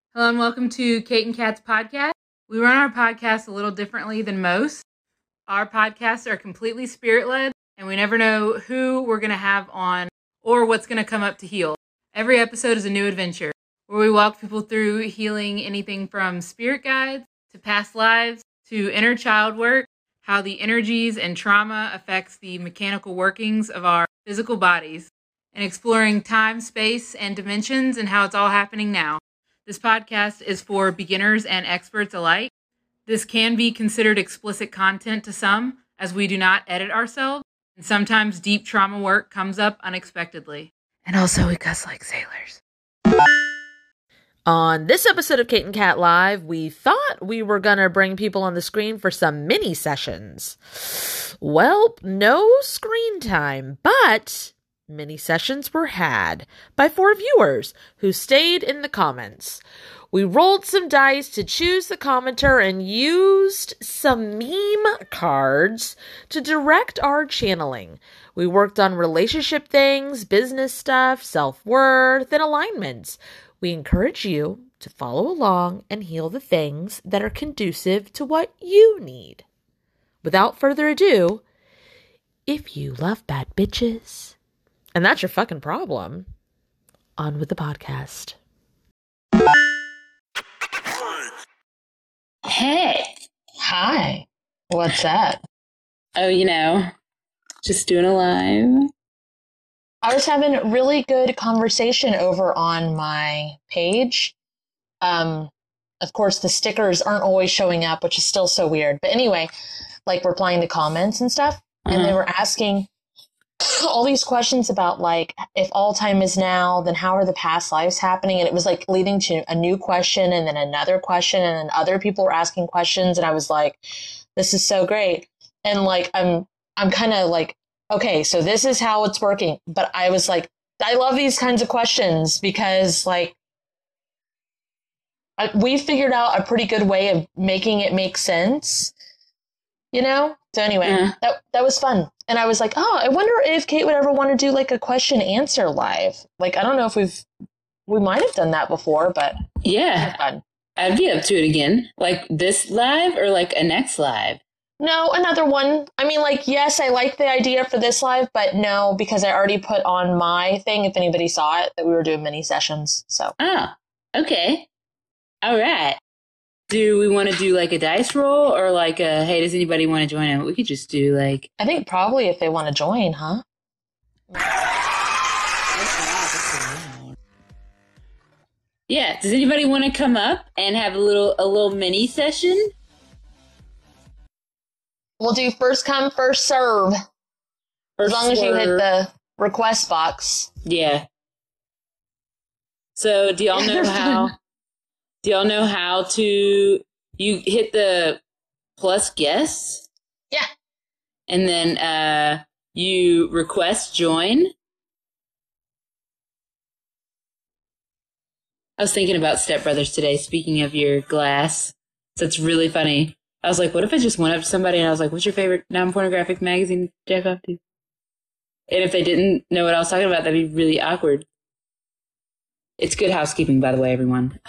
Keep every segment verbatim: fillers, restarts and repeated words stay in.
Hello and welcome to Kate and Kat's podcast. We run our podcast a little differently than most. Our podcasts are completely spirit-led, and we never know who we're going to have on or what's going to come up to heal. Every episode is a new adventure, where we walk people through healing anything from spirit guides to past lives to inner child work, how the energies and trauma affects the mechanical workings of our physical bodies, and exploring time, space, and dimensions and how it's all happening now. This podcast is for beginners and experts alike. This can be considered explicit content to some, as we do not edit ourselves, and sometimes deep trauma work comes up unexpectedly. And also we cuss like sailors. On this episode of Kate and Kat Live, we thought we were going to bring people on the screen for some mini sessions. Well, no screen time, but mini sessions were had by four viewers who stayed in the comments. We rolled some dice to choose the commenter and used some meme cards to direct our channeling. We worked on relationship things, business stuff, self-worth, and alignments. We encourage you to follow along and heal the things that are conducive to what you need. Without further ado, if you love bad bitches, and that's your fucking problem, on with the podcast. Hey. Hi. What's that? Oh, you know, just doing a live. I was having a really good conversation over on my page. Um, of course, the stickers aren't always showing up, which is still so weird. But anyway, like replying to comments and stuff. Uh-huh. And they were asking all these questions about, like, if all time is now, then how are the past lives happening? And it was like leading to a new question and then another question. And then other people were asking questions. And I was like, this is so great. And like, I'm, I'm kind of like, okay, so this is how it's working. But I was like, I love these kinds of questions because, like, I, we figured out a pretty good way of making it make sense, you know? So anyway, yeah. that that was fun. And I was like, oh, I wonder if Kate would ever want to do like a question answer live. Like, I don't know if we've, we might have done that before, but yeah, fun. I'd be up to it again. Like this live or like a next live? No, another one. I mean, like, yes, I like the idea for this live, but no, because I already put on my thing, if anybody saw it, that we were doing mini sessions. So. Oh, okay. All right. Do we want to do like a dice roll or like a, hey, does anybody want to join in? We could just do like. I think probably if they want to join, huh? Yeah. Does anybody want to come up and have a little, a little mini session? We'll do first come, first serve. First as long serve. As you hit the request box. Yeah. So do y'all know how? Do y'all know how to? You hit the plus guess. Yeah. And then uh, you request join. I was thinking about Step Brothers today. Speaking of your glass, so it's really funny. I was like, what if I just went up to somebody and I was like, what's your favorite non-pornographic magazine to jack off to? And if they didn't know what I was talking about, that'd be really awkward. It's good housekeeping, by the way, everyone.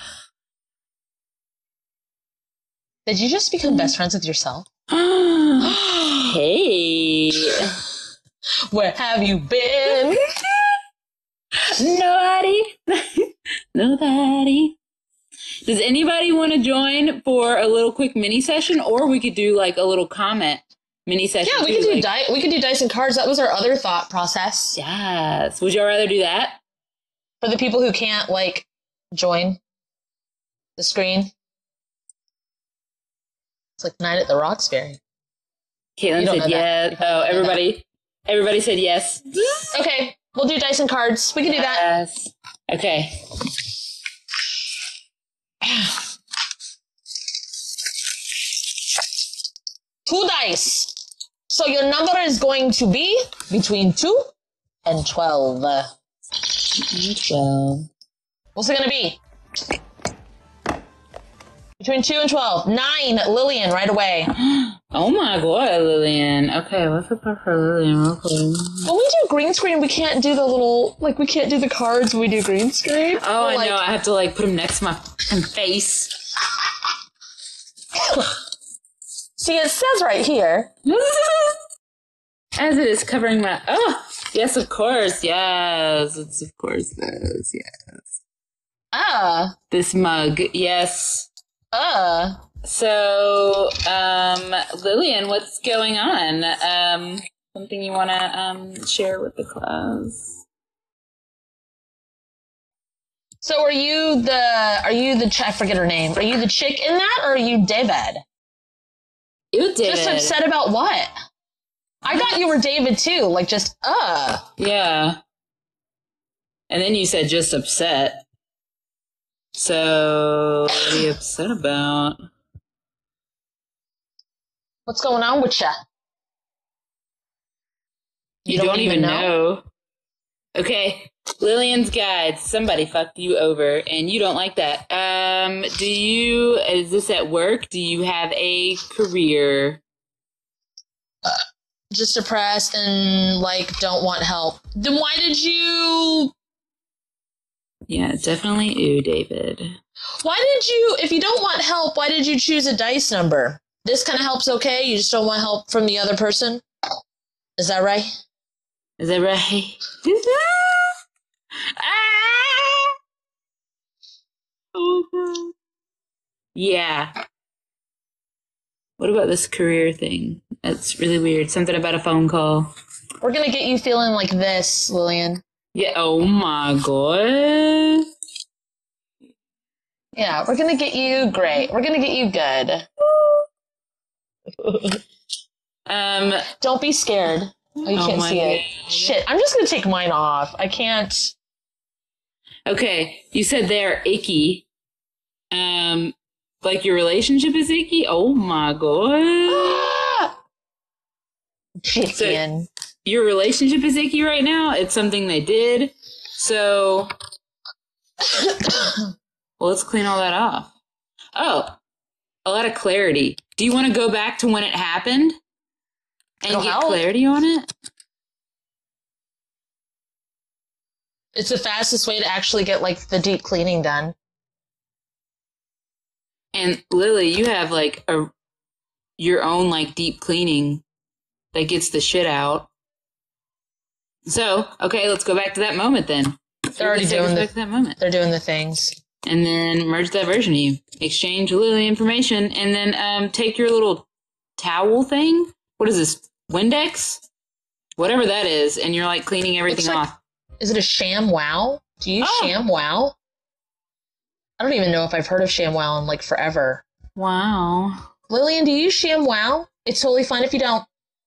Did you just become best friends with yourself? Hey. Where have you been? Nobody. Nobody. Does anybody want to join for a little quick mini session, or we could do like a little comment mini session? Yeah, we too, could do like, di- we could do dice and cards. That was our other thought process. Yes. Would y'all rather do that? For the people who can't like join the screen. It's like Night at the Roxbury. Caitlin said yes. Oh, everybody, everybody said yes. Okay, we'll do dice and cards. We can do that. Yes. Okay. Two dice. So your number is going to be between two and twelve. Twelve. What's it going to be? Between two and twelve. Nine, Lillian, right away. Oh my god, Lillian. Okay, let's look up for Lillian real quick. When we do green screen, we can't do the little, like, we can't do the cards when we do green screen. Oh, We're I like, know. I have to, like, put them next to my fucking face. See, it says right here. As it is covering my... Oh, yes, of course. Yes, it's of course this. Yes. Uh. This mug. Yes. Uh. So, um, Lillian, what's going on? Um, something you want to um share with the class? So are you the, are you the, ch- I forget her name. Are you the chick in that, or are you David? You did. Just upset about what? I thought you were David too, like just, uh. Yeah. And then you said just upset. So, what are you upset about? What's going on with ya? You, you don't, don't even know? know. Okay, Lillian's Guide. Somebody fucked you over, and you don't like that. Um, do you, is this at work? Do you have a career? Uh, just depressed and, like, don't want help. Then why did you... Yeah, definitely ooh, David. Why did you, if you don't want help, why did you choose a dice number? This kind of helps, okay? You just don't want help from the other person? Is that right? Is that right? Ah! Oh, God. Yeah. What about this career thing? That's really weird. Something about a phone call. We're gonna get you feeling like this, Lillian. Yeah. Oh my God. Yeah, we're gonna get you great. We're gonna get you good. um. Don't be scared. Oh, you oh can't see God. it. Shit, I'm just gonna take mine off. I can't. Okay, you said they're icky. Um, like your relationship is icky? Oh my God. Chicken. So your relationship is icky right now? It's something they did. So, well, let's clean all that off. Oh, a lot of clarity. Do you want to go back to when it happened and It'll get help. clarity on it? It's the fastest way to actually get, like, the deep cleaning done. And Lily, you have, like, a your own, like, deep cleaning that gets the shit out. So, okay, let's go back to that moment then. They're already doing the, that moment. They're doing the things. And then merge that version of you. Exchange Lily information, and then um, take your little towel thing. What is this? Windex? Whatever that is, and you're, like, cleaning everything like, off. Is it a ShamWow? Do you use oh. ShamWow? I don't even know if I've heard of ShamWow in, like, forever. Wow. Lillian, do you use ShamWow? It's totally fine if you don't.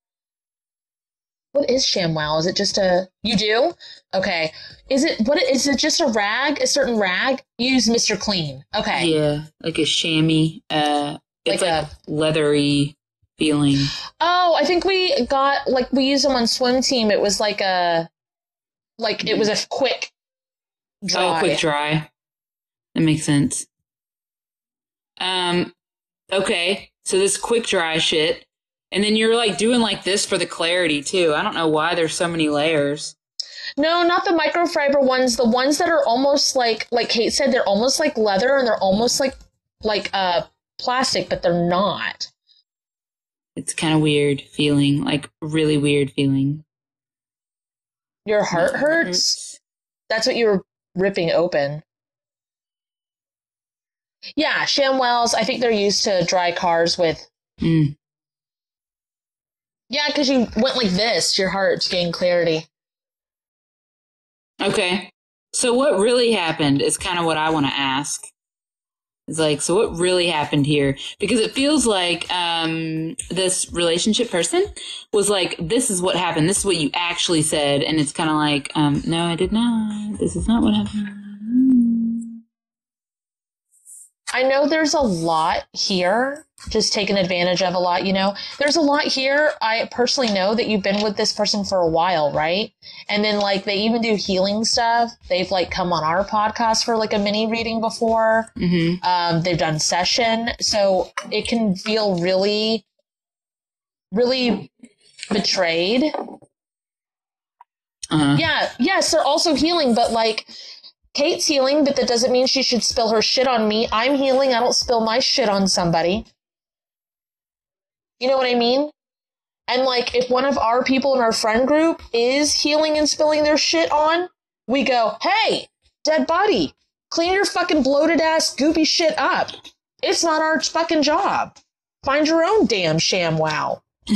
What is ShamWow? Is it just a... You do? Okay. Is it... What is it just a rag? A certain rag? You use Mister Clean. Okay. Yeah, like a chamois. Uh, it's like, like a leathery feeling. Oh, I think we got... Like, we used them on swim team. It was like a... Like, it was a quick dry. Oh, quick dry. That makes sense. Um, okay. So this quick dry shit. And then you're, like, doing, like, this for the clarity, too. I don't know why there's so many layers. No, not the microfiber ones. The ones that are almost like, like Kate said, they're almost like leather and they're almost like, like, uh, plastic, but they're not. It's kind of weird feeling, like, really weird feeling. Your heart My hurts? heart hurts? That's what you were ripping open. Yeah, ShamWows, I think they're used to dry cars with... Mm. Yeah, because you went like this, your heart, to gain clarity. Okay. So what really happened is kind of what I want to ask. It's like, so what really happened here? Because it feels like um, this relationship person was like, this is what happened. This is what you actually said. And it's kind of like, um, no, I did not. This is not what happened. I know there's a lot here, just taken advantage of a lot, you know. There's a lot here. I personally know that you've been with this person for a while, right? And then, like, they even do healing stuff. They've, like, come on our podcast for, like, a mini reading before. Mm-hmm. Um, they've done session. So it can feel really really betrayed. Uh-huh. Yeah, yes, they're also healing, but like Kate's healing, but that doesn't mean she should spill her shit on me. I'm healing, I don't spill my shit on somebody. You know what I mean? And like if one of our people in our friend group is healing and spilling their shit on, we go, hey, dead body, clean your fucking bloated ass goopy shit up. It's not our fucking job. Find your own damn ShamWow.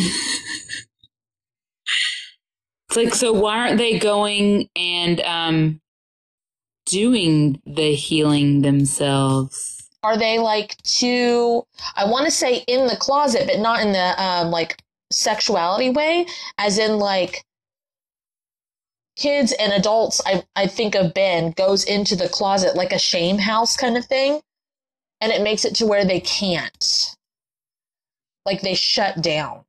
It's like, so why aren't they going and um, doing the healing themselves? Are they like too, I want to say in the closet, but not in the um, like sexuality way, as in like kids and adults, I, I think of Ben, goes into the closet like a shame house kind of thing, and it makes it to where they can't. Like they shut down.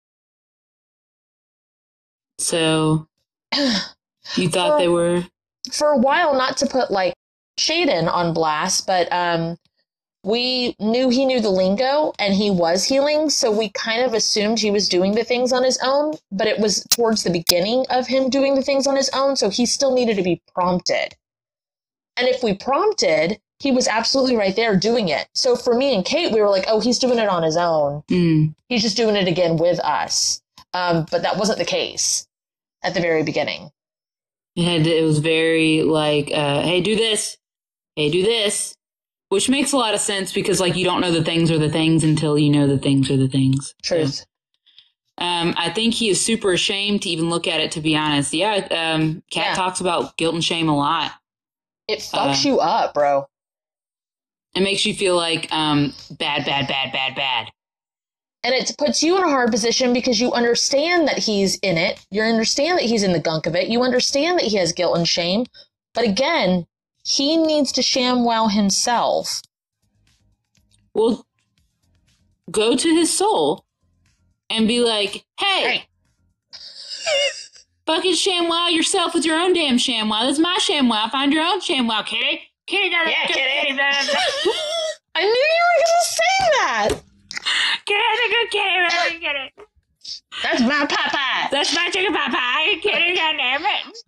So you thought For- they were... For a while, not to put like Shaden on blast, but um, we knew he knew the lingo and he was healing, so we kind of assumed he was doing the things on his own, but it was towards the beginning of him doing the things on his own, so he still needed to be prompted. And if we prompted, he was absolutely right there doing it. So for me and Kate, we were like, oh, he's doing it on his own. Mm. He's just doing it again with us. Um, but that wasn't the case at the very beginning. It, had, it was very like, uh, hey, do this. Hey, do this. Which makes a lot of sense because, like, you don't know the things are the things until you know the things are the things. Truth. So, um, I think he is super ashamed to even look at it, to be honest. Yeah, um, Kat Yeah. talks about guilt and shame a lot. It fucks Uh, you up, bro. It makes you feel like um, bad, bad, bad, bad, bad. And it puts you in a hard position because you understand that he's in it. You understand that he's in the gunk of it. You understand that he has guilt and shame. But again, he needs to ShamWow himself. Well, go to his soul and be like, hey, fucking ShamWow yourself with your own damn ShamWow. This is my ShamWow. Find your own ShamWow, kitty. Kitty, got Yeah, it. kitty. Kitty, I knew you were going to say that. Kitty, good kitty, kitty. That's my papa. That's my chicken pie. Kitty, goddamn it.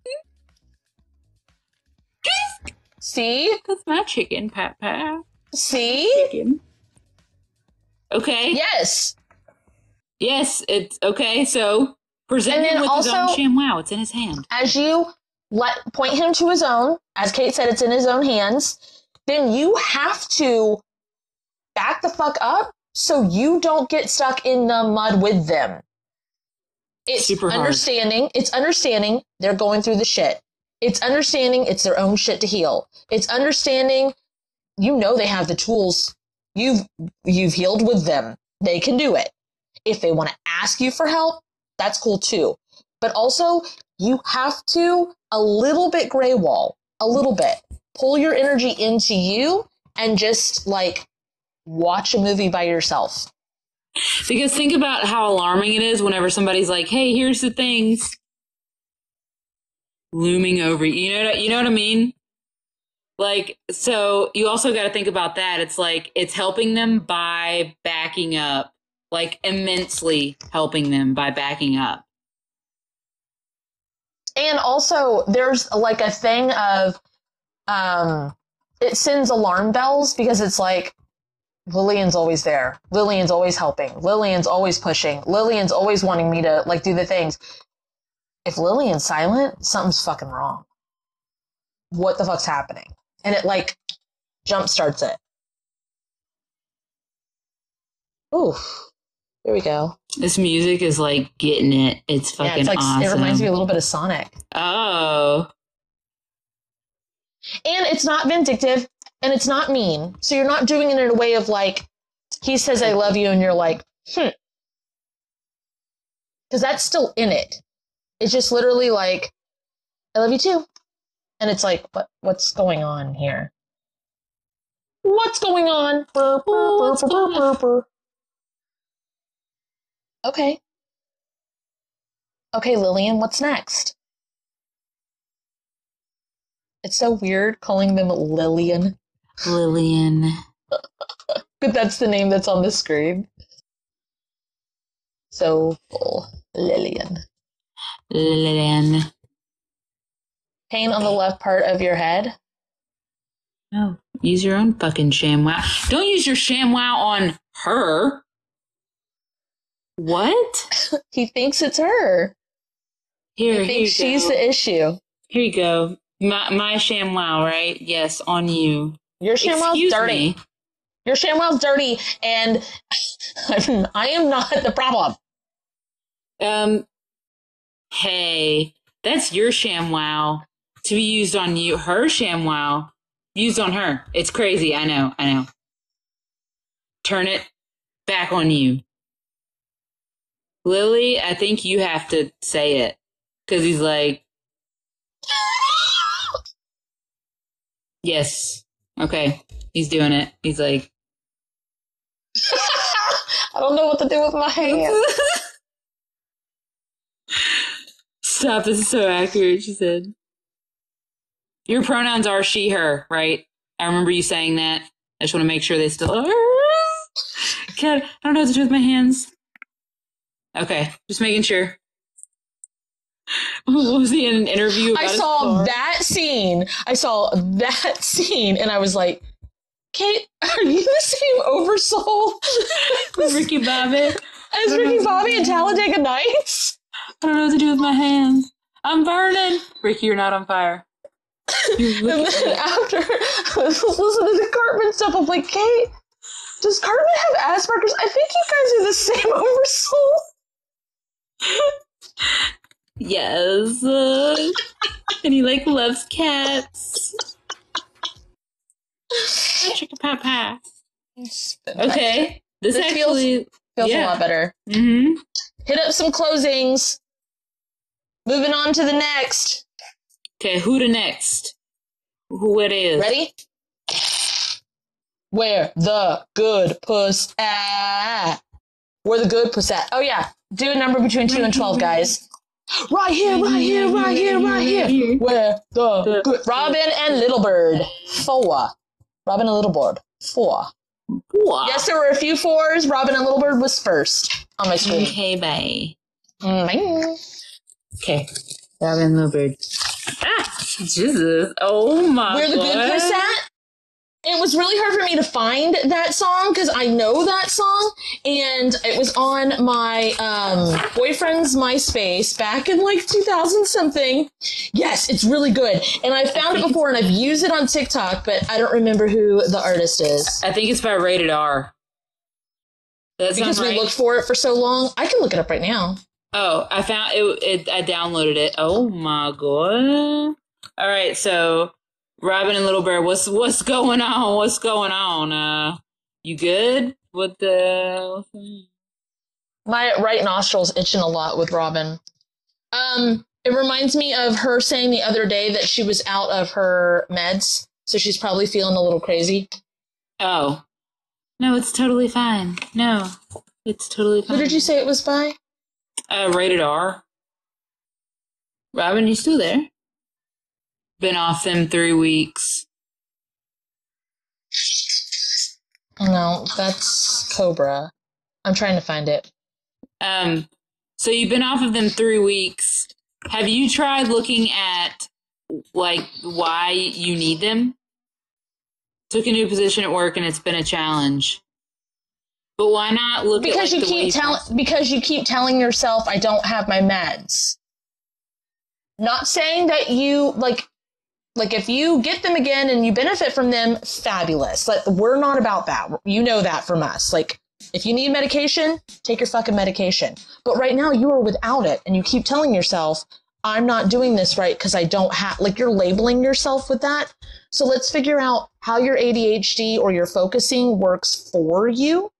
See? That's my chicken pie. See? Chicken. Okay. Yes. Yes, it's okay. So present And him then with his own also- ShamWow. It's in his hand. As you let point him to his own, as Kate said, it's in his own hands, then you have to back the fuck up so you don't get stuck in the mud with them. It's Super hard. understanding. It's understanding they're going through the shit. It's understanding it's their own shit to heal. It's understanding you know they have the tools. You've you've healed with them. They can do it. If they want to ask you for help, that's cool too. But also, you have to a little bit gray wall, a little bit. Pull your energy into you and just like watch a movie by yourself. Because think about how alarming it is whenever somebody's like, hey, here's the things looming over you. You know what, you know what I mean? Like, so you also got to think about that. It's like, it's helping them by backing up, like immensely helping them by backing up. And also, there's like a thing of, um, it sends alarm bells because it's like, Lillian's always there. Lillian's always helping. Lillian's always pushing. Lillian's always wanting me to like do the things. If Lillian's silent, something's fucking wrong. What the fuck's happening? And it like jump starts it. Oof. Here we go. This music is like getting it. It's fucking Yeah, it's like awesome. it reminds me a little bit of Sonic. Oh. And it's not vindictive and it's not mean. So you're not doing it in a way of like, he says I love you and you're like, hmm. Because that's still in it. It's just literally like, I love you too. And it's like, what what's going on here? What's going on? Burr, burr, burr, What's burr, going burr, burr. Okay. Okay, Lillian, what's next? It's so weird calling them Lillian. Lillian. But that's the name that's on the screen. so full. Lillian. Lillian. Pain on the left part of your head. No, use your own fucking ShamWow. Don't use your ShamWow on her. What? He thinks it's her. Here, He thinks here you she's go. the issue. Here you go. My, my ShamWow, right? Yes, on you. Your ShamWow's Excuse dirty. me. Your ShamWow's dirty, and I'm, I am not the problem. Um, hey, that's your ShamWow to be used on you. Her ShamWow used on her. It's crazy. I know. I know. Turn it back on you. Lily, I think you have to say it. Because he's like, yes. Okay. He's doing it. He's like, I don't know what to do with my hands. stop. This is so accurate, she said. Your pronouns are she, her, right? I remember you saying that. I just want to make sure they still are. God, I don't know what to do with my hands. Okay, just making sure. What was he in an interview about I his saw car? that scene. I saw that scene, and I was like, Kate, are you the same oversoul With Ricky Bobby. as Ricky Bobby and Talladega Nights? I don't know what to do with my hands. I'm burning. Ricky, you're not on fire. And then after I was listening to Cartman stuff, I'm like, Kate, does Cartman have Asperger's? I think you guys are the same oversoul. Yes. Uh, and he like loves cats. Papa. Okay. This, This feels- actually Feels yeah. a lot better. Mm-hmm. Hit up some closings. Moving on to the next. Okay, who the next? Who it is? Ready? Where the good puss at? Where the good puss at? Oh yeah, do a number between two and twelve, guys. Right here, right here, right here, right here. Where the good Robin and Little Bird. Four. Robin and Little Bird. Four. Wow. Yes, there were a few fours. Robin and Little Bird was first on my screen. Okay, bye. Mm. Okay. Robin Littlebird. Ah, Jesus. Oh my Where the God. good puss at? It was really hard for me to find that song because I know that song, and it was on my um, boyfriend's MySpace back in like two thousand something. Yes, it's really good, and I found it before, and I've used it on TikTok, but I don't remember who the artist is I think it's by Rated R. That sounds because we right. looked for it for so long. I can look it up right now. Oh, I found it, it. I downloaded it. Oh my God. All right, so Robin and Little Bear, what's what's going on? What's going on? Uh, you good? What the? My right nostril's itching a lot with Robin. Um, it reminds me of her saying the other day that she was out of her meds, so she's probably feeling a little crazy. Oh, no, it's totally fine. No, it's totally fine. Who did you say it was by? Uh, Rated R. Robin, you still there? Been off them three weeks. No, that's Cobra. I'm trying to find it. Um, so you've been off of them three weeks. Have you tried looking at, like, why you need them? Took a new position at work and it's been a challenge. But why not look Because at, like, you the way keep telling because you keep telling yourself I don't have my meds. Not saying that you like like if you get them again and you benefit from them, fabulous. Like we're not about that. You know that from us. Like if you need medication, take your fucking medication. But right now you are without it and you keep telling yourself I'm not doing this right because I don't have like you're labeling yourself with that. So let's figure out how your A D H D or your focusing works for you.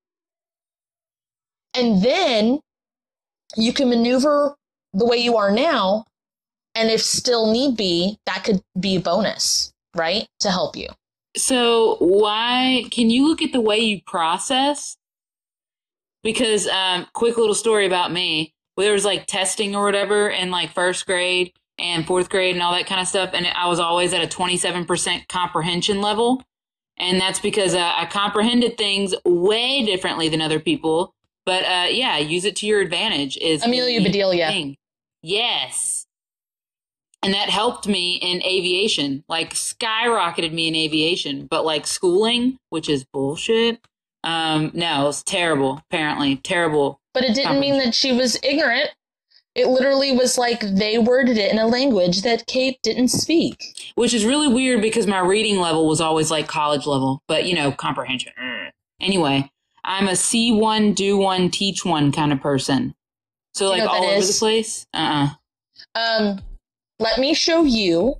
And then you can maneuver the way you are now. And if still need be, that could be a bonus, right? To help you. So why can you look at the way you process? Because um, quick little story about me. There was like testing or whatever in like first grade and fourth grade and all that kind of stuff, and I was always at a twenty-seven percent comprehension level, and that's because uh, I comprehended things way differently than other people. But uh, yeah, use it to your advantage. Is Amelia the Bedelia. thing. Yes. And that helped me in aviation, like skyrocketed me in aviation. But like schooling, which is bullshit. Um, no, it's terrible, apparently. Terrible. But it didn't mean that she was ignorant. It literally was like they worded it in a language that Kate didn't speak. Which is really weird because my reading level was always like college level. But, you know, comprehension. Anyway, I'm a see one, do one, teach one kind of person. So You like know what all that over is? the place? Uh-uh. Um, let me show you.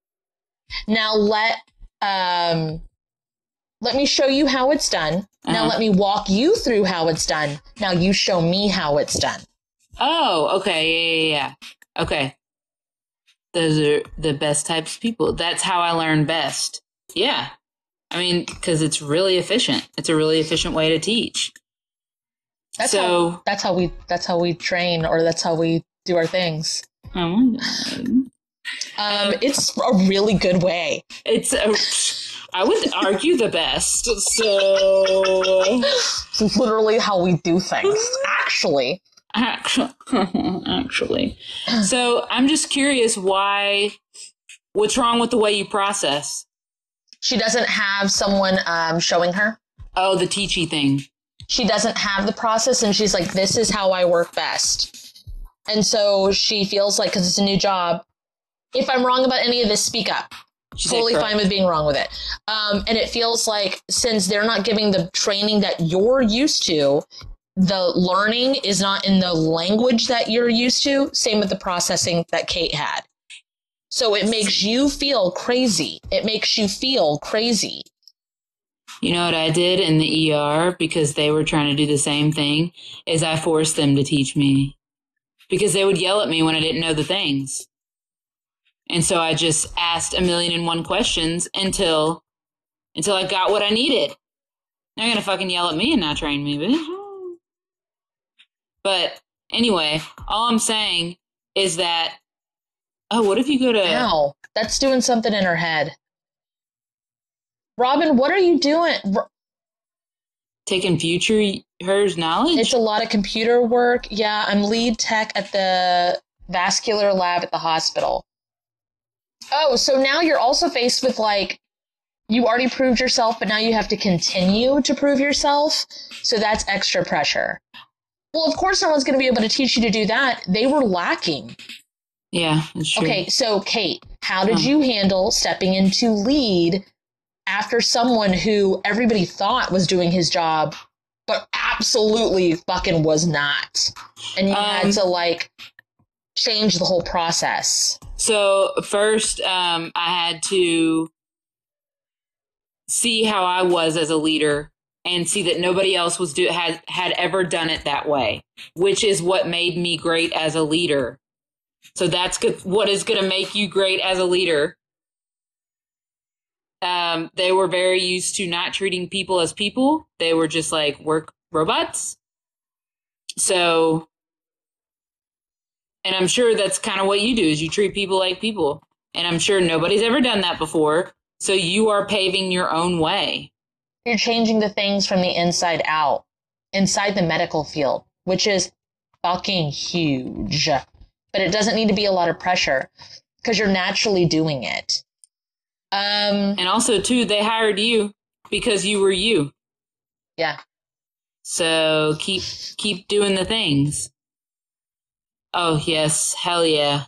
Now let um, let me show you how it's done. Now Uh-huh. let me walk you through how it's done. Now you show me how it's done. Oh, okay. Yeah, yeah, yeah. Okay. Those are the best types of people. That's how I learn best. Yeah. I mean, because it's really efficient. It's a really efficient way to teach. That's so, how that's how we that's how we train, or that's how we do our things. oh my God. Um, it's a really good way. It's, a, I would argue the best. So, It's literally how we do things. Actually, actually, actually. So I'm just curious why, what's wrong with the way you process? she doesn't have someone um, showing her. Oh, the teachy thing. She doesn't have the process, and she's like, this is how I work best. And so she feels like, because it's a new job, if I'm wrong about any of this, speak up. She said Totally correct. fine with being wrong with it. Um, and it feels like, since they're not giving the training that you're used to, the learning is not in the language that you're used to. Same with the processing that Kate had. So it makes you feel crazy. It makes you feel crazy. You know what I did in the E R because they were trying to do the same thing is I forced them to teach me because they would yell at me when I didn't know the things. And so I just asked a million and one questions until until I got what I needed. They're going to fucking yell at me and not train me, bitch. But anyway, all I'm saying is that, oh, what if you go to... Ow, that's doing something in her head. Robin, what are you doing? R- Taking future hers knowledge? It's a lot of computer work. Yeah, I'm lead tech at the vascular lab at the hospital. Oh, so now you're also faced with, like, you already proved yourself, but now you have to continue to prove yourself. So that's extra pressure. Well, of course, no one's going to be able to teach you to do that. They were lacking. Yeah, that's true. Okay, so Kate, how did Huh. you handle stepping into lead after someone who everybody thought was doing his job, but absolutely fucking was not? And you Um, had to, like, change the whole process. So first, um, I had to see how I was as a leader and see that nobody else was do had had ever done it that way, which is what made me great as a leader. So that's good. What is going to make you great as a leader? Um, they were very used to not treating people as people. They were just like work robots. So, and I'm sure that's kind of what you do is you treat people like people. And I'm sure nobody's ever done that before. So you are paving your own way. You're changing the things from the inside out, inside the medical field, which is fucking huge. But it doesn't need to be a lot of pressure because you're naturally doing it. Um, And also, too, they hired you because you were you. yeah. So keep keep doing the things. Oh, yes. Hell yeah.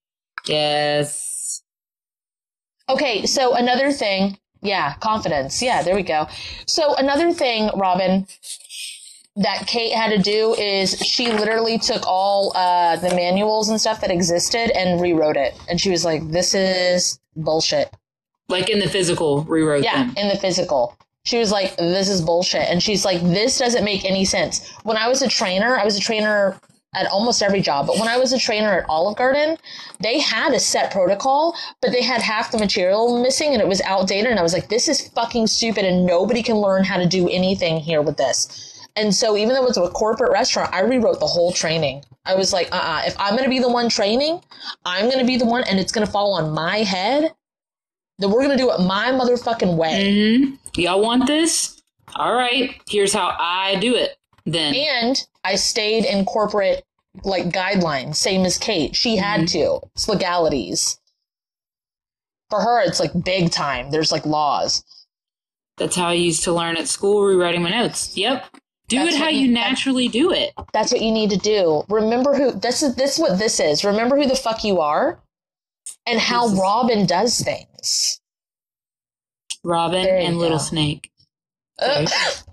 Yes. Okay, so another thing, yeah, confidence. Yeah, there we go. So another thing, Robin, that Kate had to do is she literally took all uh, the manuals and stuff that existed and rewrote it. And she was like, this is bullshit. Like in the physical, rewrote Yeah, them. in the physical. She was like, this is bullshit. And she's like, this doesn't make any sense. When I was a trainer, I was a trainer at almost every job. But when I was a trainer at Olive Garden, they had a set protocol, but they had half the material missing and it was outdated. And I was like, this is fucking stupid and nobody can learn how to do anything here with this. And so even though it was a corporate restaurant, I rewrote the whole training. I was like, uh-uh, if I'm going to be the one training, I'm going to be the one and it's going to fall on my head. Then we're going to do it my motherfucking way. Mm-hmm. Y'all want this? All right. Here's how I do it. Then. And I stayed in corporate, like, guidelines, same as Kate. She had Mm-hmm. to. It's legalities. For her, it's, like, big time. There's, like, laws. That's how I used to learn at school, rewriting my notes. Yep. Do That's it how what you you- naturally do it. That's what you need to do. Remember who, this is, this is what this is. Remember who the fuck you are and how This is- Robin does things. Robin There you and Little go. Snake. Uh,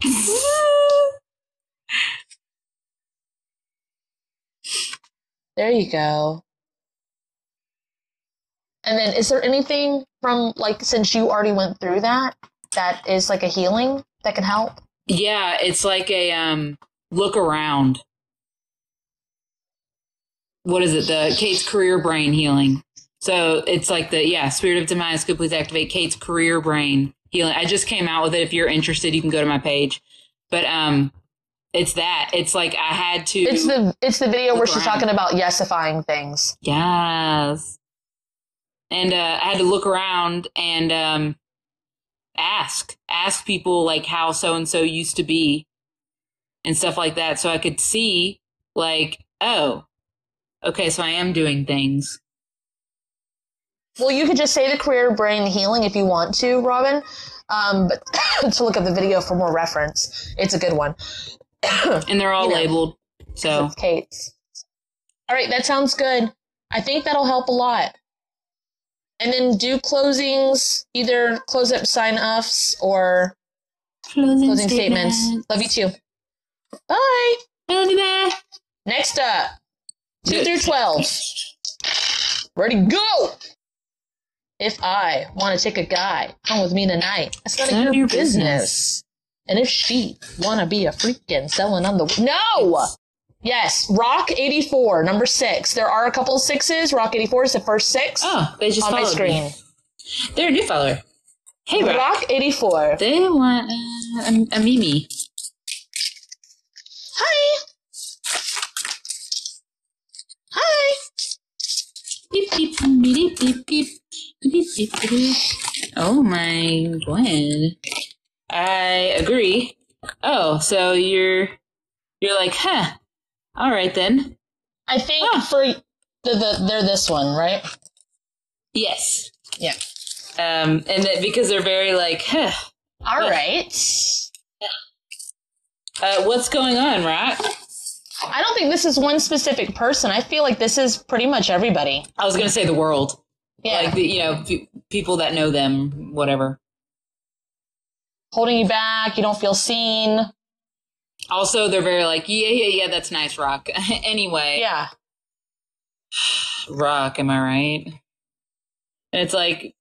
there you go. And then is there anything from, like, since you already went through that, that is like a healing that can help? Yeah, it's like a um look around. What is it? The Kate's career brain healing. So it's like the yeah, Spirit of Demise could please activate Kate's career brain healing. I just came out with it. If you're interested, you can go to my page. But um it's that. It's like I had to It's the it's the video where Look she's around. talking about yesifying things. Yes. And uh, I had to look around and um, ask, ask people like how so-and-so used to be and stuff like that. So I could see like, oh, okay, so I am doing things. Well, you could just say the career brain healing if you want to, Robin. Um, but to look at the video for more reference, it's a good one. And they're all You know. labeled. So It's Kate's. All right, that sounds good. I think that'll help a lot. And then do closings, either close up sign offs or closing, closing statements. Love you too. Bye. Love you, bye. Next up, two through twelve. Ready, go. If I want to take a guy home with me tonight, that's none of your business. And if she want to be a freaking selling on the no. Yes, Rock eighty-four, number six. There are a couple of sixes. Rock eighty-four is the first six Oh, they just on my followed screen. me. They're a new follower. Hey, Rock. Rock eighty-four. They want uh, a, a Mimi. Hi. Hi. Beep, beep, beep, beep, beep, beep, beep, beep, beep. Oh my god. I agree. Oh, so you're you're like, huh. All right then. I think Ah. for the, the they're this one, right? Yes. Yeah. Um, and that because they're very like, huh. All Yeah. right. Uh, what's going on, Rock? I don't think this is one specific person. I feel like this is pretty much everybody. I was gonna say the world. Yeah. Like the, you know, pe- people that know them, whatever. Holding you back. You don't feel seen. Also, they're very like, yeah, yeah, yeah, that's nice, Rock. Anyway. Yeah. Rock, am I right? And it's like,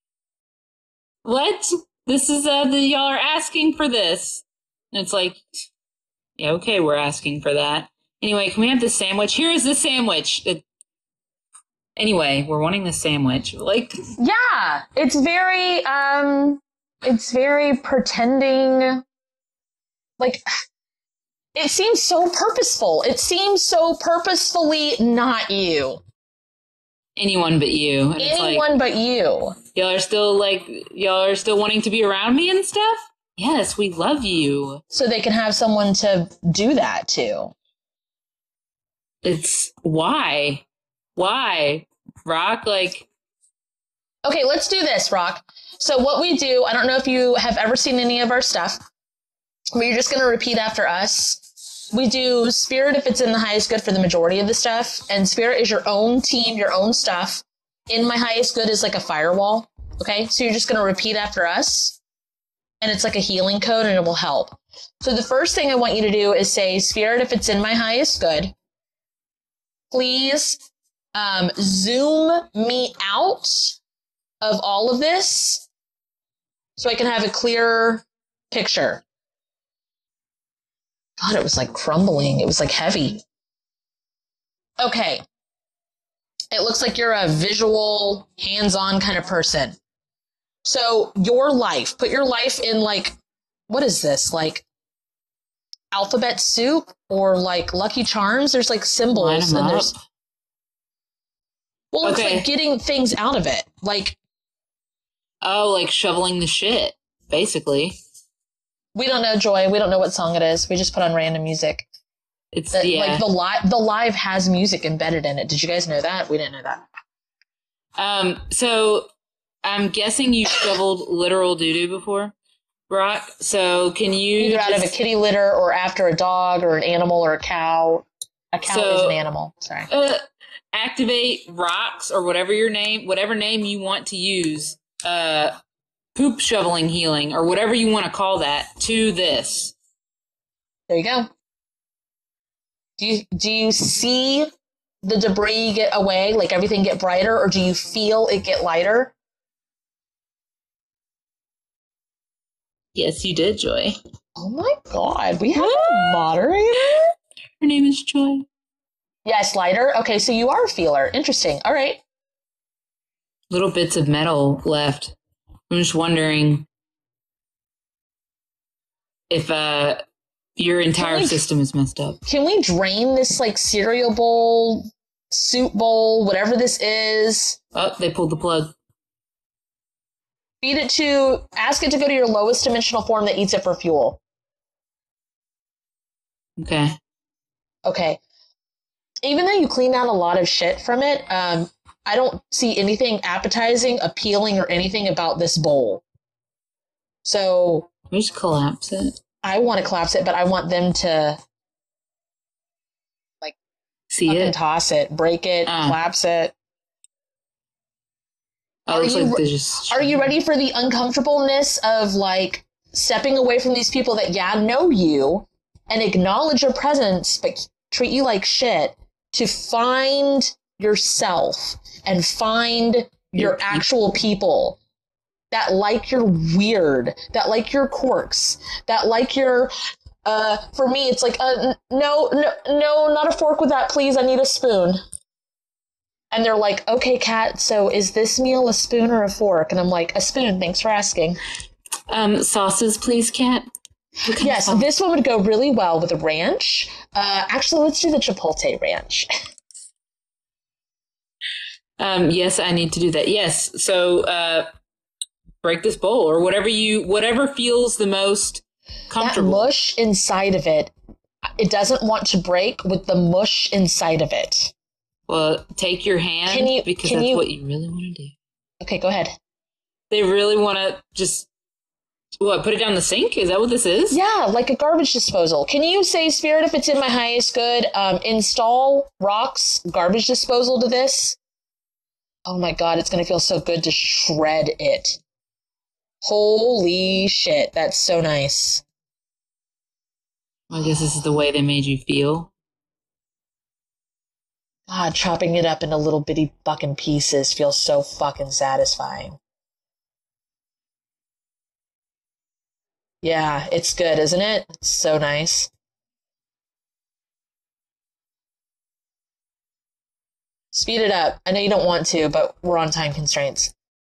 what? This is, uh, the, y'all are asking for this. And it's like, yeah, okay, we're asking for that. Anyway, can we have the sandwich? Here is the sandwich. It, anyway, we're wanting the sandwich. Like, Yeah. It's very, um, it's very pretending. Like, it seems so purposeful. It seems so purposefully not you. anyone but you. And it's Anyone like, but you. y'all are still like, y'all are still wanting to be around me and stuff? Yes, we love you. So they can have someone to do that to. It's, why? Why? Rock, like, Okay, let's do this, Rock. So what we do, I don't know if you have ever seen any of our stuff, but you're just going to repeat after us. We do Spirit if it's in the highest good for the majority of the stuff, and Spirit is your own team, your own stuff. In my highest good is like a firewall, okay? So you're just going to repeat after us, and it's like a healing code, and it will help. So the first thing I want you to do is say, Spirit if it's in my highest good, please um, zoom me out of all of this so I can have a clearer picture. God, it was like crumbling. It was like heavy. Okay. It looks like you're a visual, hands-on kind of person. So your life, put your life in like, what is this? Like alphabet soup or like Lucky Charms? There's like line symbols 'em and up. there's, well, it's Okay. like getting things out of it. Like, Oh, like shoveling the shit, basically. We don't know, Joy. We don't know what song it is. We just put on random music. It's That, yeah. Like the live, the live has music embedded in it. Did you guys know that? We didn't know that. Um. So I'm guessing you shoveled literal doo doo before, Brock. So can you Either just, out of a kitty litter or after a dog or an animal or a cow. A cow So- is an animal. Sorry. uh, activate rocks or whatever your name, whatever name you want to use, uh, poop shoveling healing or whatever you want to call that to this. There you go. Do you do you see the debris get away, like everything get brighter, or do you feel it get lighter? Yes, you did, Joy. Oh my god, we have a moderator? Her name is Joy. Yes, lighter. Okay, so you are a feeler. Interesting. All right. Little bits of metal left. I'm just wondering if uh your entire Can we- system is messed up. Can we drain this like cereal bowl, soup bowl, whatever this is? Oh, they pulled the plug. Feed it to, ask it to go to your lowest dimensional form that eats it for fuel. Okay. Okay. Even though you clean out a lot of shit from it, um, I don't see anything appetizing, appealing, or anything about this bowl. So Let me just collapse it. I want to collapse it, but I want them to See fucking it? toss it, break it, Ah. collapse it. Oh, Are it looks you like re- they just. Are you ready for the uncomfortableness of like stepping away from these people that, yeah, know you and acknowledge your presence, but treat you like shit, to find yourself and find your Your peop- actual people that like your weird, that like your quirks, that like your, uh, for me, it's like, uh, n- no, no, no, not a fork with that, please. I need a spoon. And they're like, okay, Kat, so is this meal a spoon or a fork? And I'm like, a spoon, thanks for asking. Um, sauces, please, Kat. What kind of Yes, sauce? this one would go really well with a ranch. Uh, actually, let's do the Chipotle ranch. Um, yes, I need to do that. Yes. So, uh, break this bowl or whatever you, whatever feels the most That comfortable. mush inside of it, it doesn't want to break with the mush inside of it. Well, take your hand Can you- because can that's you- what you really want to do. Okay, go ahead. They really want to just, what, put it down the sink? Is that what this is? Yeah, like a garbage disposal. Can you say, Spirit, if it's in my highest good, um, install rocks garbage disposal to this? Oh my god, it's going to feel so good to shred it. Holy shit, that's so nice. I guess this is the way they made you feel. God, chopping it up into little bitty fucking pieces feels so fucking satisfying. Yeah, it's good, isn't it? It's so nice. Speed it up. I know you don't want to, but we're on time constraints.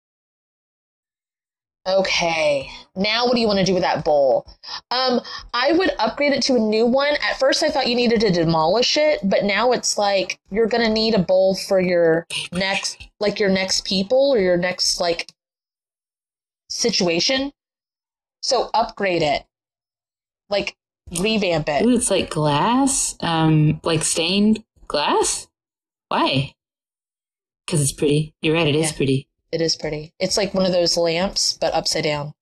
Okay, now what do you want to do with that bowl? Um, I would upgrade it to a new one. At first I thought you needed to demolish it, but now it's like you're gonna need a bowl for your next, like your next people or your next, like, situation. So upgrade it. Like, revamp it. Ooh, it's like glass, um, like stained glass. Why? Because it's pretty. You're right. It is Yeah. pretty. It is pretty. It's like one of those lamps, but upside down.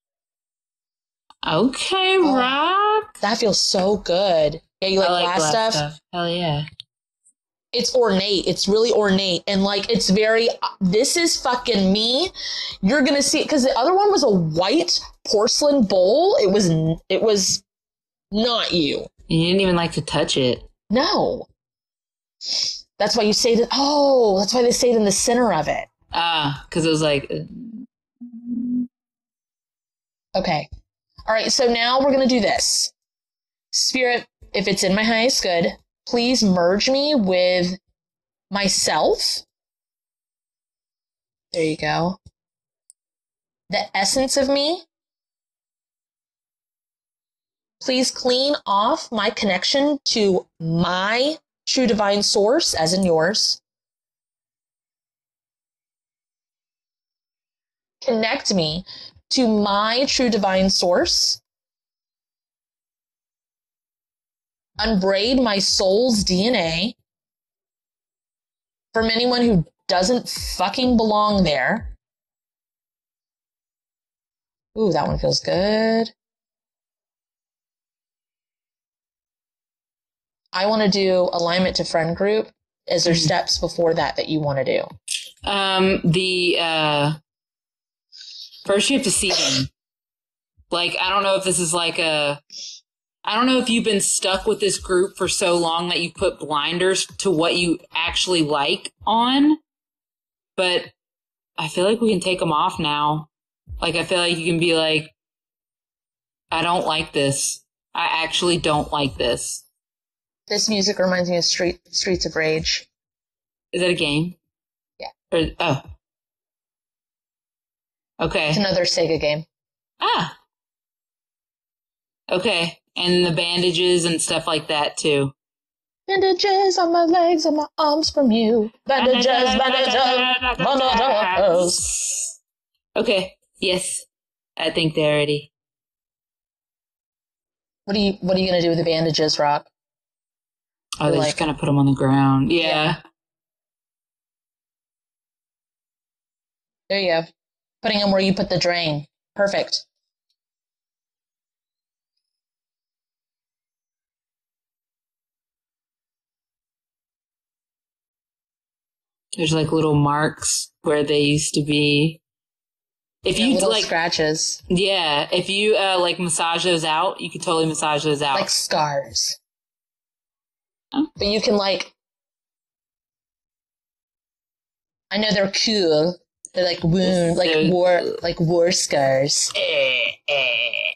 Okay, Oh. Rock. That feels so good. Yeah, you like, I glass, stuff? Hell yeah. It's ornate. It's really ornate. And like, it's very, this is fucking me. You're going to see it. Because the other one was a white porcelain bowl. It was, n- it was not you. You didn't even like to touch it. No. That's why you say that. Oh, that's why they say it in the center of it. Ah, because it was like, uh, Okay. All right. So now we're going to do this. Spirit, if it's in my highest good, please merge me with myself. There you go. The essence of me. Please clean off my connection to my true divine source, as in yours. Connect me to my true divine source. unbraid my soul's D N A from anyone who doesn't fucking belong there. Ooh, that one feels good. I want to do alignment to friend group. Is there mm-hmm. steps before that that you want to do? Um, the, uh, first you have to see them. Like, I don't know if this is like a, I don't know if you've been stuck with this group for so long that you put blinders to what you actually like on, but I feel like we can take them off now. Like, I feel like you can be like, I don't like this. I actually don't like this. This music reminds me of Street, Streets of Rage. Is that a game? Yeah. Or, oh. Okay. It's another Sega game. Ah. Okay. And the bandages and stuff like that, too. Bandages on my legs, on my arms from you. Bandages, bandages, bandages. Okay. Yes. I think they're ready. What are you, what are you going to do with the bandages, Rock? Oh, they're like, just going to put them on the ground. Yeah. yeah. There you go. Putting them where you put the drain. Perfect. There's like little marks where they used to be. If yeah, you little like scratches. Yeah, if you uh, like massage those out, you could totally massage those out. Like scars. Oh. But you can like I know they're cool. They're like wound, like They're, war, like war scars. Eh, eh.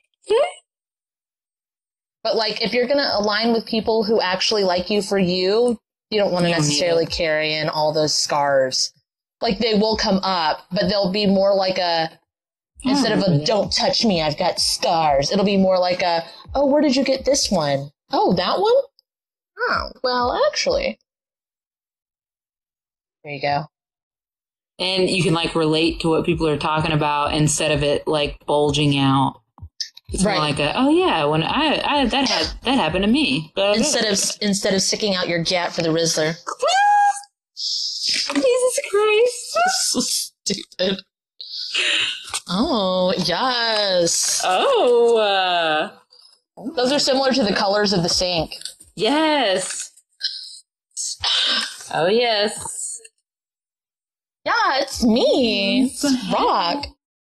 But like, if you're gonna align with people who actually like you for you, you don't want to necessarily carry in all those scars. Like, they will come up, but they'll be more like a, instead of a "don't touch me, I've got scars," it'll be more like a, "oh, where did you get this one? Oh, that one? Oh, well, actually." There you go. And you can, like, relate to what people are talking about instead of it, like, bulging out. It's right. more like a, oh, yeah, when I, I that had that happened to me. Instead of instead of sticking out your gat for the Rizzler. Jesus Christ. So stupid. Oh, yes. Oh. Uh, Those are similar to the colors of the sink. Yes. Oh, yes. Yeah, it's me. It's Rock.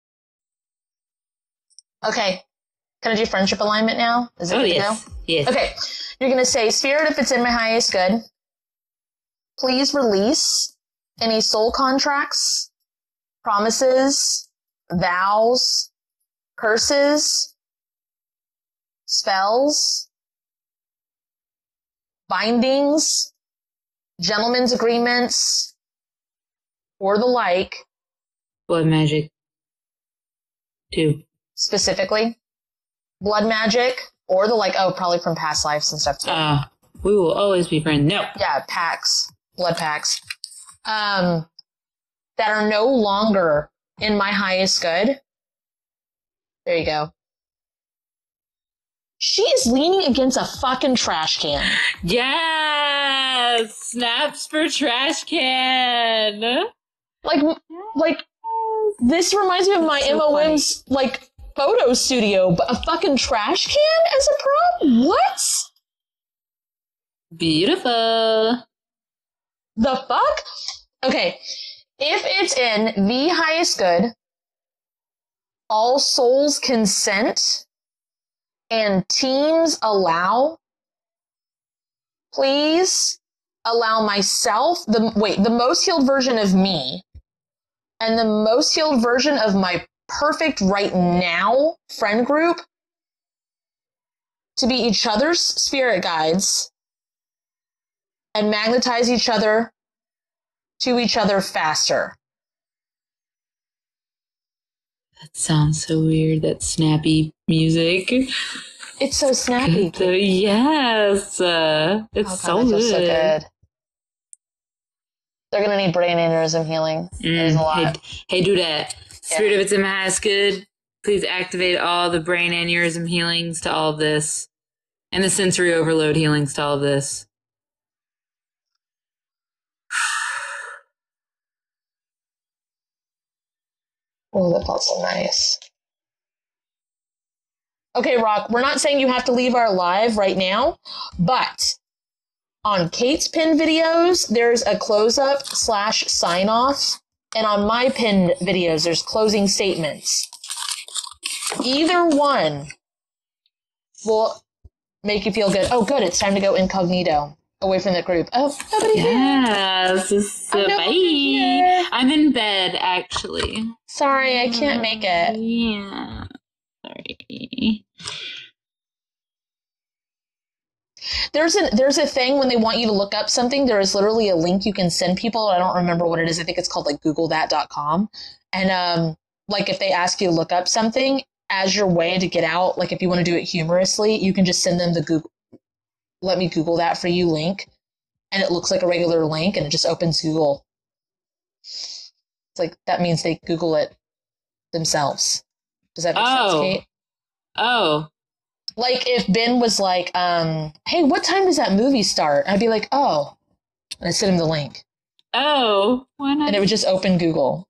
Okay. Can I do friendship alignment now? Is it oh, good yes. to go? Yes. Okay. You're going to say, Spirit, if it's in my highest good, please release any soul contracts, promises, vows, curses, spells, bindings, gentlemen's agreements, or the like. Blood magic. Two. Specifically. Blood magic, or the like, oh, probably from past lives and stuff too. Ah, uh, we will always be friends. No. Yeah, packs. Blood packs. Um, that are no longer in my highest good. There you go. She is leaning against a fucking trash can. Yes! Snaps for trash can! Like, like, this reminds me of my so M O M's, funny. like, photo studio, but a fucking trash can as a prop? What? Beautiful. The fuck? Okay. If it's in the highest good, all souls consent, and teams allow, please allow myself, the wait, the most healed version of me, and the most healed version of my perfect right now friend group to be each other's spirit guides and magnetize each other to each other faster. That sounds so weird, that snappy music. It's so snappy. Uh, yes. Uh, it's oh, God, so, good. so good. They're going to need brain aneurysm healing. Mm, There's a lot. Hey, hey do that. Spirit, yeah. If it's in my highest good, please activate all the brain aneurysm healings to all of this. And the sensory overload healing style of this. Oh, that felt so nice. Okay, Rock, we're not saying you have to leave our live right now, but on Kate's pin videos, there's a close-up slash sign-off, and on my pin videos, there's closing statements. Either one will make you feel good. Oh, good, it's time to go incognito, away from the group. Oh, nobody here. Yes, so Oh, bye. nobody here. I'm in bed, actually. Sorry, I can't make it. Yeah. Sorry. There's a there's a thing when they want you to look up something. There is literally a link you can send people. I don't remember what it is. I think it's called like google that dot com. And um, like if they ask you to look up something as your way to get out, like if you want to do it humorously, you can just send them the Google. Let me Google that for you link, and it looks like a regular link, and it just opens Google. It's like that means they Google it themselves. Does that make Oh. sense, Kate? Oh. Like if Ben was like, um, hey, what time does that movie start? I'd be like, oh, and I'd send him the link. Oh. Why not? And it would just open Google.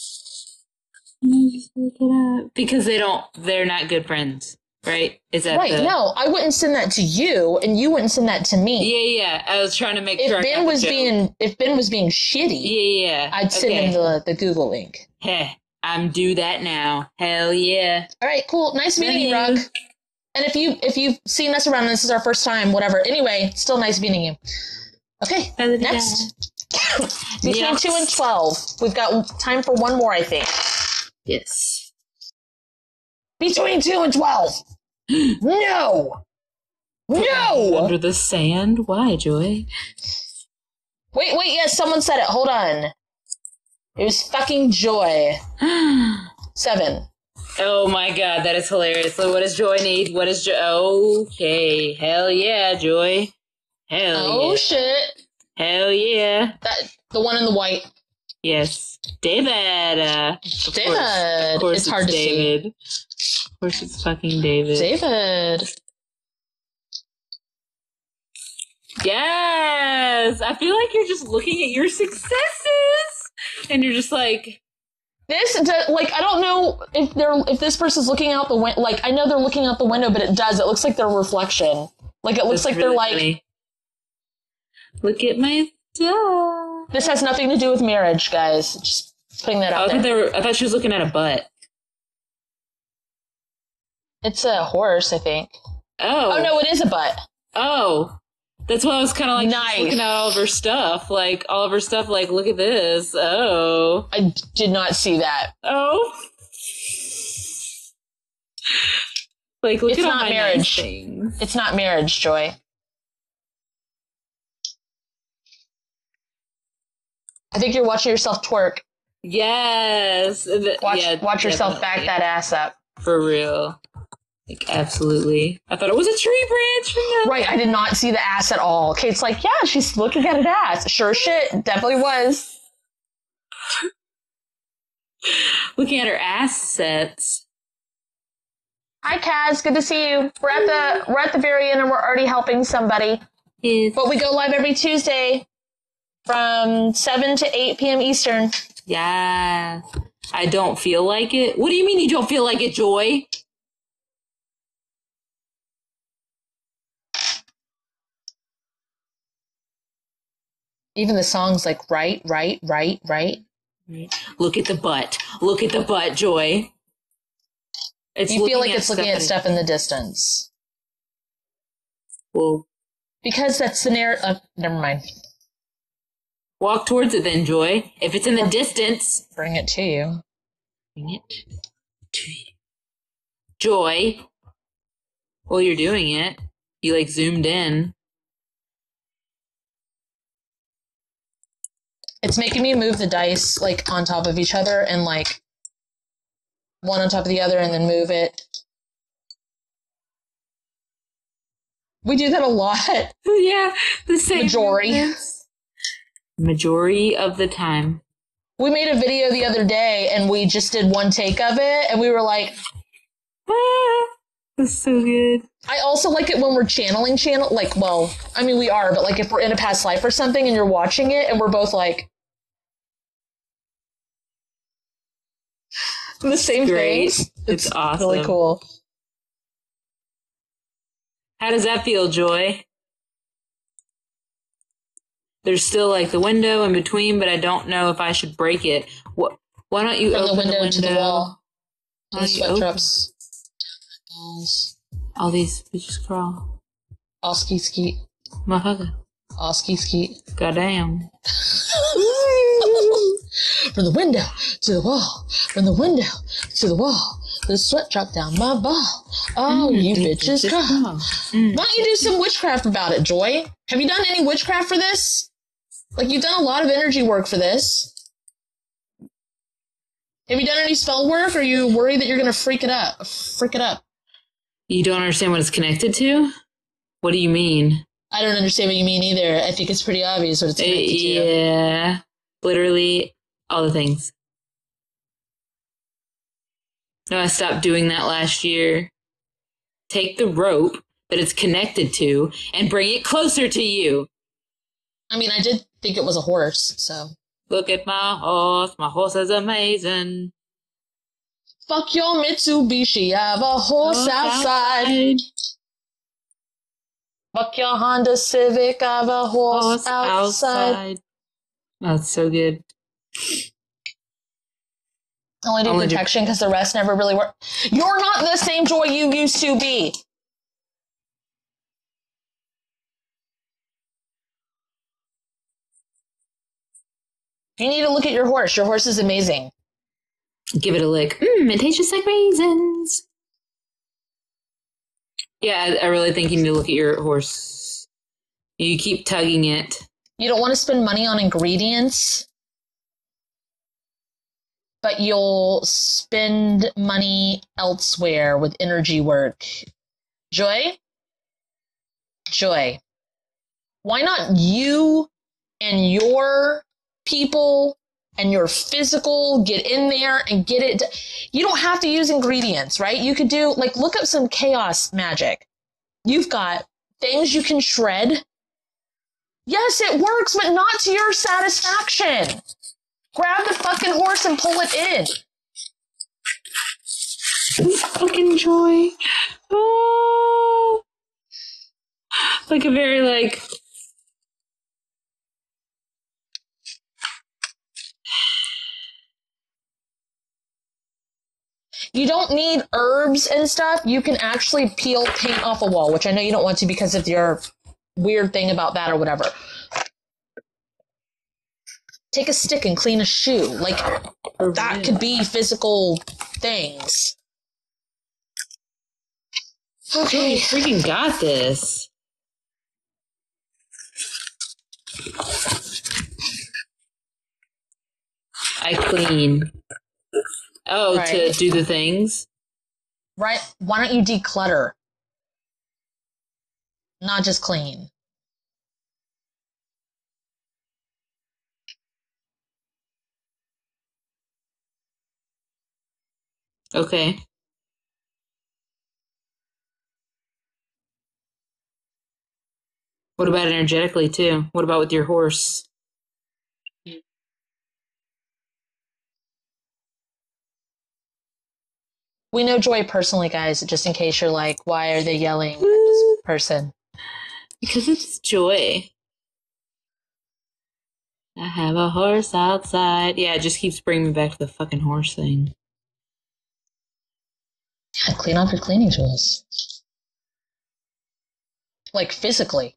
Just look it up. Because they don't, they're not good friends, right? Is that Right, the... no, I wouldn't send that to you, and you wouldn't send that to me. Yeah, yeah. I was trying to make If sure. I Ben got was the joke. being if Ben was being shitty, Yeah, yeah. I'd send okay. him the, the Google link. Heh, I'm do that now. Hell yeah. All right, cool. Nice meeting you, Love you. Rock. And if you if you've seen us around and this is our first time, whatever. Anyway, still nice meeting you. Okay, Hell yeah. next. Between Yes. two and twelve. We've got time for one more, I think. Yes. Between two and twelve. No. No. Under the sand? Why, Joy? Wait, wait, yes, someone said it. Hold on. It was fucking Joy. Seven. Oh my god, that is hilarious. So what does Joy need? What is Joy? Okay. Hell yeah, Joy. Hell Oh yeah. shit. Hell yeah. That the one in the white. Yes. David. Uh, of David. Course, of course It's hard to see. David. Of course it's fucking David. David. Yes! I feel like you're just looking at your successes! And you're just like, This do- like I don't know if they're if this person's looking out the window. Like I know they're looking out the window, but it does. It looks like their reflection. Like it looks that's like really they're like funny. Look at my stuff. this has nothing to do with marriage, guys. Just putting that I out thought, there. they were, I thought she was looking at a butt. It's a horse, I think. Oh. Oh no, it is a butt. Oh. That's why I was kind of like Nice. just looking at all of her stuff. Like, all of her stuff, like, look at this. Oh. I did not see that. Oh. Like, look It's at all not my marriage. nice things. It's not marriage, Joy. I think you're watching yourself twerk. Yes. Th- Watch yeah, watch yourself back definitely. that ass up. For real. Like, absolutely. I thought it was a tree branch from the... Right, I did not see the ass at all. Kate's like, yeah, she's looking at an ass. Sure shit, definitely was. Looking at her assets. Hi, Kaz. Good to see you. We're at the we're at the very end, and we're already helping somebody. Is But we go live every Tuesday from seven to eight p.m. Eastern. Yeah. I don't feel like it. What do you mean you don't feel like it, Joy? Even the songs like right, right, right, right. Look at the butt. Look at the butt, Joy. It's You feel looking like it's looking at in- stuff in the distance Well, because that's the narrative. Uh, never mind. walk towards it then, Joy. If it's in the distance, Bring it to you. bring it to you. Joy. While you're doing it, you like zoomed in. It's making me move the dice like on top of each other and like one on top of the other and then move it. We do that a lot. Yeah, the same. Majority. movements. Majority of the time. We made a video the other day and we just did one take of it and we were like, Ah, That's so good. I also like it when we're channeling channel, like, well, I mean, we are, but like if we're in a past life or something and you're watching it and we're both like the same Great. things. It's, it's awesome. Really cool. How does that feel, Joy? There's still like the window in between, but I don't know if I should break it. What? Why don't you From open the window, the window to the wall? Why The don't you sweat open- drops. All these bitches crawl. All ski skeet. Motherfucker. All ski skeet. Goddamn. From the window to the wall. From the window to the wall. The sweat dropped down my ball. Oh, Mm, you bitches bitches crawl. crawl. Mm. Why don't you do some witchcraft about it, Joy? Have you done any witchcraft for this? Like, you've done a lot of energy work for this. Have you done any spell work, or are you worried that you're going to freak it up? Freak it up. You don't understand what it's connected to? What do you mean? I don't understand what you mean either. I think it's pretty obvious what it's connected to. Yeah. Literally all the things. No, I stopped doing that last year. Take the rope that it's connected to and bring it closer to you. I mean, I did think it was a horse, so. Look at my horse. My horse is amazing. Fuck your Mitsubishi, I have a horse outside. Fuck your Honda Civic, I have a horse, Horse outside. outside. Oh, it's so good. Only do Only do- protection because the rest never really work. You're not the same Joy you used to be. You need to look at your horse. Your horse is amazing. Give it a lick. Mmm, it tastes just like raisins. Yeah, I, I really think you need to look at your horse. You keep tugging it. You don't want to spend money on ingredients, but you'll spend money elsewhere with energy work. Joy? Joy. Why not you and your people and your physical get in there and get it? You don't have to use ingredients, right? You could do, like, look up some chaos magic. You've got things you can shred. Yes, it works, but not to your satisfaction. Grab the fucking horse and pull it in. Fucking Joy. Oh. Like a very, like... You don't need herbs and stuff. You can actually peel paint off a wall, which I know you don't want to because of your weird thing about that or whatever. Take a stick and clean a shoe. Like, that could be physical things. Okay, you freaking got this. I clean. Oh, Right. to do the things? Right? Why don't you declutter? Not just clean. Okay. What about energetically, too? What about with your horse? We know Joy personally, guys, just in case you're like, why are they yelling at this person? Because it's Joy. I have a horse outside. Yeah, it just keeps bringing me back to the fucking horse thing. Yeah, clean off your cleaning tools. Like, physically.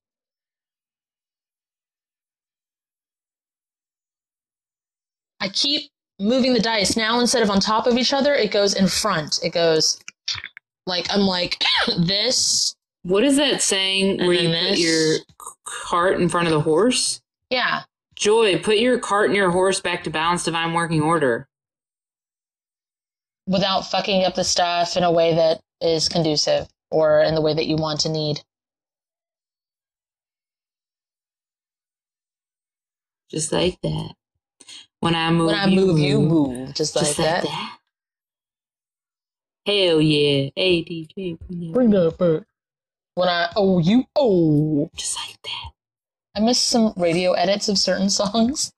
I keep moving the dice. Now, instead of on top of each other, it goes in front. It goes, like, I'm like, this. What is that saying And where you then put this. your cart in front of the horse? Yeah. Joy, put your cart and your horse back to balanced divine working order. Without fucking up the stuff in a way that is conducive or in the way that you want to need. Just like that. When I move, When I you move, move. you move. Just like Just like that. that. Hell yeah. Hey, D J. Bring that back. When I oh you oh Just like that. I missed some radio edits of certain songs.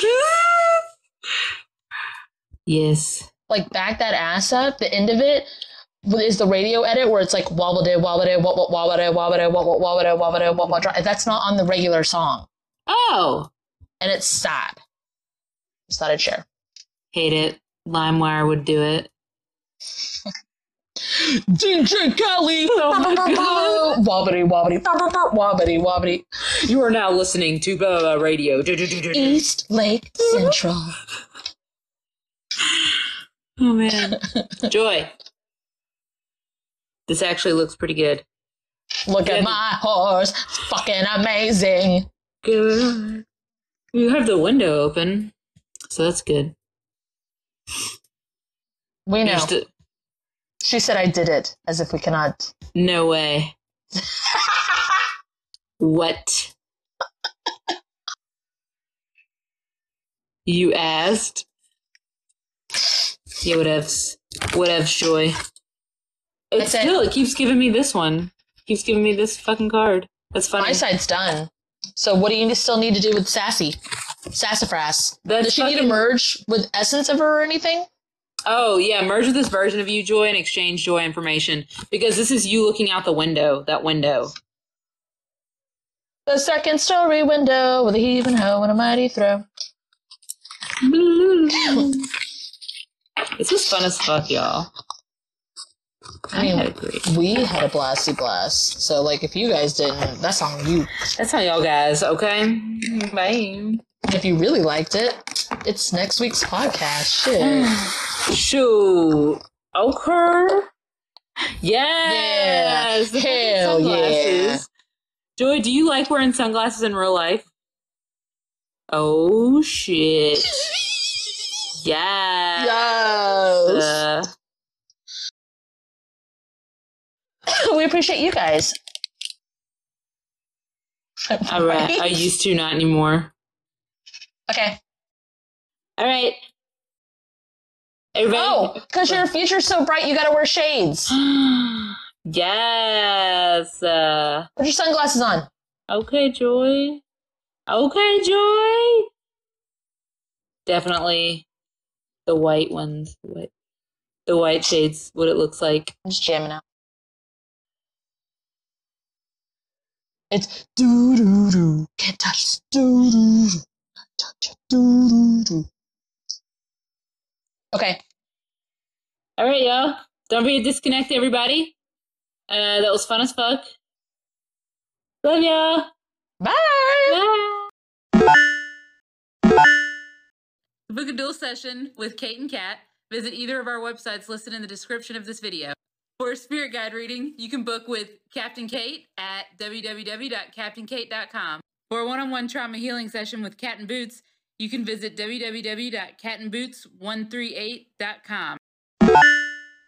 Yes. Like Back That Ass Up, the end of it is the radio edit where it's like wobble day wobble day wobble wobble day wobble day wobble wobble day wobble day wobble day. That's not on the regular song. Oh. And it's sad. Just thought I'd share. Hate it. LimeWire would do it. D J Kelly! Wobbity wobbity wobbity wobbity. You are now listening to blah, blah, blah, radio. East Lake Central. Oh man. Joy. This actually looks pretty good. Look Yeah. at my horse. It's fucking amazing. Good. You have the window open, so that's good. We know. You're sti- She said I did it, as if we cannot. no way. What? You asked? Yeah, whatevs. Whatevs, Joy. It's said- still, it keeps giving me this one. Keeps giving me this fucking card. That's funny. My side's done. So what do you still need to do with Sassy? Sassafras. That's Does she need to fucking- merge with Essence of her or anything? Oh, yeah, merge with this version of you, Joy, and exchange Joy information. Because this is you looking out the window, that window. The second story window with a heave and ho and a mighty throw. This was fun as fuck, y'all. I mean, I agree. we had a blasty blast. So, like, if you guys didn't, that's on you. That's how y'all guys, okay? Bye. If you really liked it, it's next week's podcast. Shit. Shoot. Okay. Yes. The fucking Hell sunglasses. yeah. Joy, do you like wearing sunglasses in real life? Oh, shit. Yes. Yes. Uh, We appreciate you guys. all right. I used to, not anymore. Okay. All right. Everybody. Oh, because your future's so bright, you gotta wear shades. Yes. Uh, Put your sunglasses on. okay, Joy. Okay, Joy. Definitely the white ones. The white, the white shades, what it looks like. I'm just jamming out. It's doo doo doo. Can't touch this. Doo doo doo. Touch it. Doo doo doo. Okay. All right, y'all. Don't forget to disconnect, everybody. Uh, that was fun as fuck. Love y'all. Bye. Bye. To book a dual session with Kate and Kat, visit either of our websites listed in the description of this video. For a spirit guide reading, you can book with Captain Kate at w w w dot captain kate dot com. For a one-on-one trauma healing session with Cat and Boots, you can visit w w w dot cat and boots one three eight dot com.